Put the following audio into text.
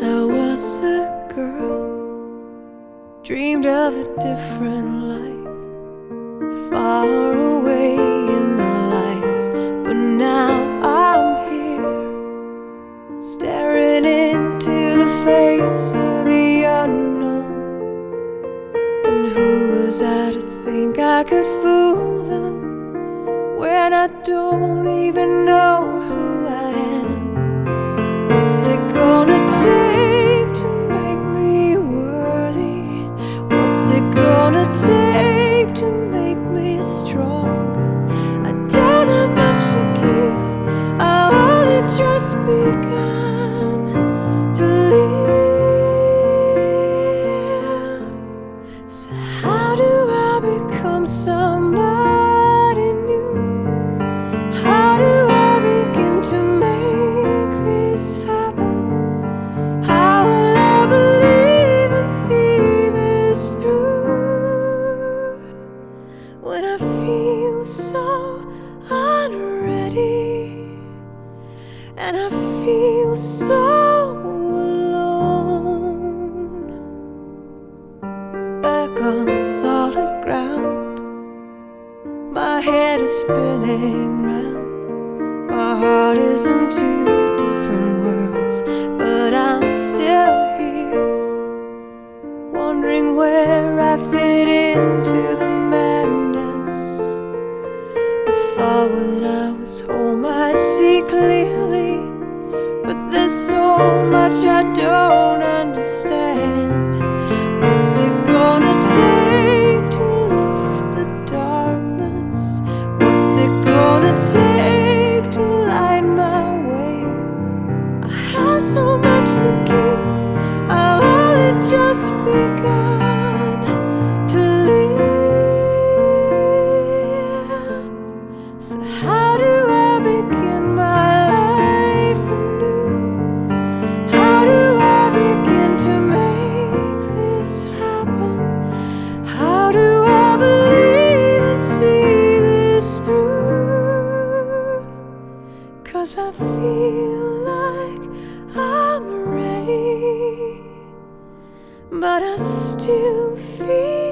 Since I was a girl, dreamed of a different life, far away in the lights. But now I'm here, staring into the face of the unknown. And who was I to think I could fool them, when I don't even know who I am? What's it gonna take to make me worthy? What's it gonna take to make me strong? I don't have much to give, I only just begun to live. So how do I become somebody new? How do I begin to make this happen? How will I believe and see this through, when I feel so unready, and I feel so alone? Back on solid ground, my head is spinning round. My heart is in two different worlds, but I'm still here, wondering where I fit into the madness. I thought when I was home I'd see clearly, but there's so much I don't understand. What's it gonna take to lift the darkness? What's it gonna take to light my way? I have so much to give, I've only just begun to live. So how do I begin my life anew? How do I begin to make this happen? How do I believe and see this through? 'Cause I feel like I'm ready, but I still feel